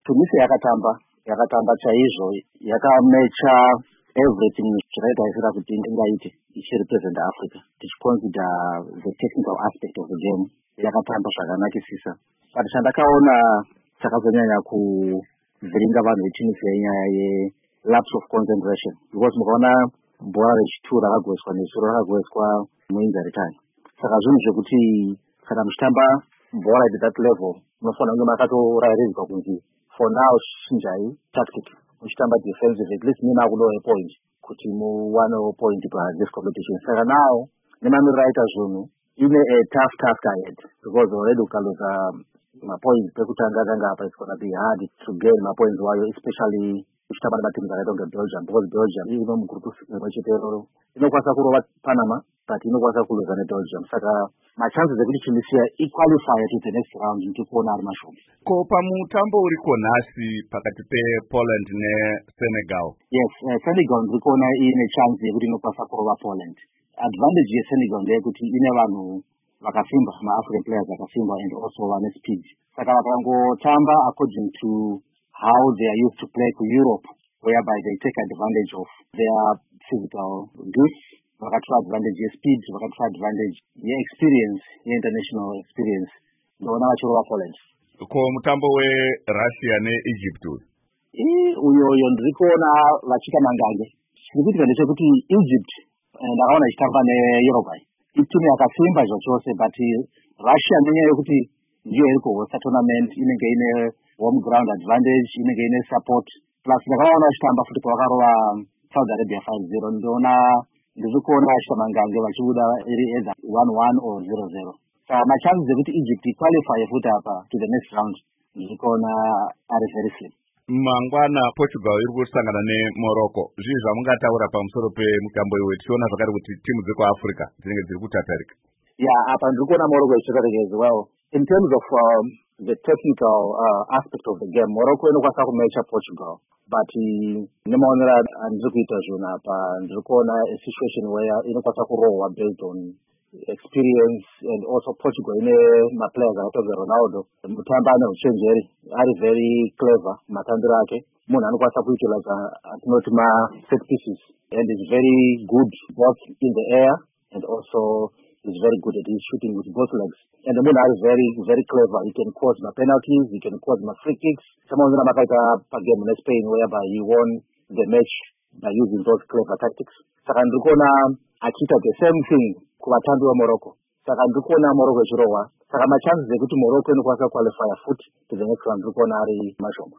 Tunisia yakatamba chaizvo, yakamecha everything zvakaitaisira kuti ndingaiti ichirepresent Africa, tichiconsider the technical aspect of the game. Yakatamba zvakanakisisa. But chandakaona chakazonyanya kuvhiringa vanhu veTunisia inyaya ye-lapse of concentration, because mukaona bhora rechitu rakagoeswa nesuro rakagoeswa muinjury time. Saka zvinhu zvekuti kana muchitamba bhora at that level munofanira kunge makatorairizwa kunzi for now chinjai tactic, muchitamba defensive, at least mina kudowe point kuti muwanewo point pa-this competition. Saka now nemamiriro aita zvinhu ine a tough task ahead, because already ukaluza mapoints pekutanga kanga apa it's gonna be hard to gain mapoints wayo, especially uchitamba nematimu dzakaita kunge Belgium, because Belgium ino mugrupu rimwechetero inokwanisa kurova Panama but inokwanisa kuluza neBelgium. Saka machances ekuti Tunisia iqualify to the next round ndikuona ari mashoma. Ko pamutambo uriko nhasi pakati pePoland neSenegal? Yes, Senegal ndikuona ine chance yekuti inokwanisa kurova Poland. Advantage yeSenegal ndeyekuti ine vanhu vakasimba, ma-African players vakasimba and also vane speed. Saka vakangotamba according to how they are used to play to Europe, whereby they take advantage of their physical gifts, vakatora advantage ye-speed, vakatora advantage ye-experience, ye-international experience, ndona vachirova Poland. Ko mutambo weRussia neEgypt uyoyo ndiri kuona vachita mangange. Chirikuitika ndechekuti Egypt ndakaona ichitamba neUruguay, itimu yakasimba zvachose, but Russia nenyaya yekuti ndiyo iri kuhosta tournament inenge ine home ground advantage, inenge ine support, plus ndakaona vachitamba futi pavakarova Saudi Arabia 5-0. ndiri kuona vachita mangange vachibuda iri either 1-1 or 0-0. Saka machances ekuti Egypt qualify futi apa to the next round ndiri kuona ari very slim. Mangwana Portugal iri kusangana neMorocco. Zvii zvamungataura pamusoro pemutambo iwe, tichiona zvakare kuti timu dzekuAfrica dzinenge dziri kutatarika? Apa ndiri kuona Morocco ichitatarika as well. In terms of the technical aspect of the game, Morocco inokwanisa kumecha Portugal, but nemaonero andiri kuita zvinhu apa ndiri kuona a situation where inokwanisa kurohwa based on experience, and also Portugal ine maplayers akaita Ronaldo, mutamba ane uchenjeri, ari very clever matambiro ake, munhu anokwanisa kuutiliza atinoti ma-set pieces, and is very good both in the air and also is very good at his shooting with both legs. And the munhu ari very very clever, he can cause penalties, he can cause free kicks. Samaonera makaita pagame neSpain whereby he won the match by using those clever tactics. Saka ndiri kuona achiita the same thing kuvatambi veMorocco. Saka ndiri kuona Morocco ichirohwa. Saka machances ekuti Morocco inokwanisa qualify foot to the next round ndiri kuona ari mashoma.